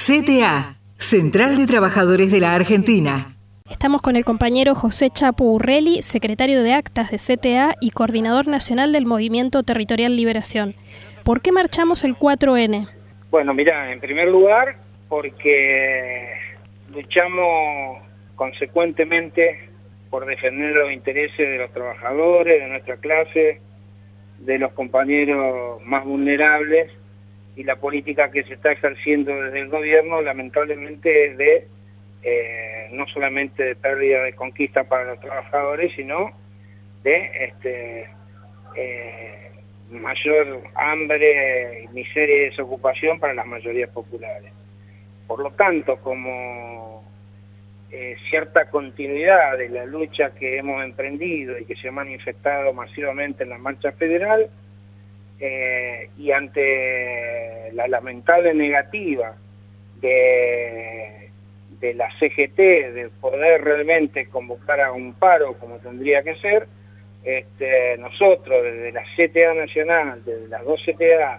CTA, Central de Trabajadores de la Argentina. Estamos con el compañero José Chapu Urrelli, secretario de Actas de CTA y coordinador nacional del Movimiento Territorial Liberación. ¿Por qué marchamos el 4N? Bueno, mirá, en primer lugar, porque luchamos consecuentemente por defender los intereses de los trabajadores, de nuestra clase, de los compañeros más vulnerables, y la política que se está ejerciendo desde el gobierno lamentablemente es de no solamente de pérdida de conquista para los trabajadores, sino de mayor hambre, miseria y desocupación para las mayorías populares. Por lo tanto, como cierta continuidad de la lucha que hemos emprendido y que se ha manifestado masivamente en la marcha federal, y ante la lamentable negativa de la CGT de poder realmente convocar a un paro como tendría que ser, nosotros desde la CTA Nacional, desde las dos CTA,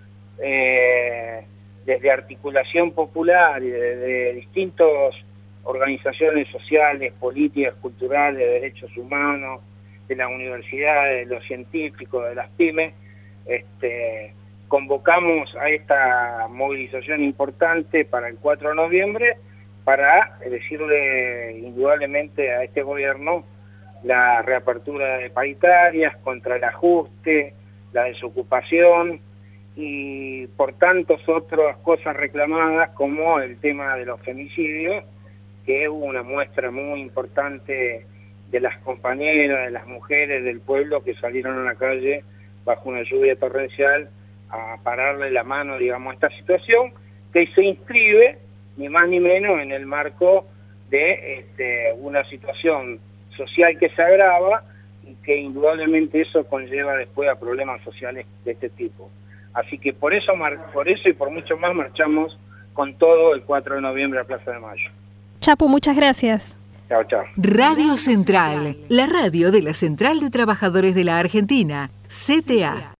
desde Articulación Popular y desde distintas organizaciones sociales, políticas, culturales, de derechos humanos, de las universidades, de los científicos, de las pymes, convocamos a esta movilización importante para el 4 de noviembre para decirle indudablemente a este gobierno la reapertura de paritarias, contra el ajuste, la desocupación y por tantas otras cosas reclamadas como el tema de los femicidios, que es una muestra muy importante de las compañeras, de las mujeres del pueblo que salieron a la calle bajo una lluvia torrencial a pararle la mano, digamos, a esta situación, que se inscribe ni más ni menos en el marco de una situación social que se agrava y que indudablemente eso conlleva después a problemas sociales de este tipo. Así que por eso y por mucho más marchamos con todo el 4 de noviembre a Plaza de Mayo. Chapu, muchas gracias. Chao, chao. Radio Central, la radio de la Central de Trabajadores de la Argentina, CTA.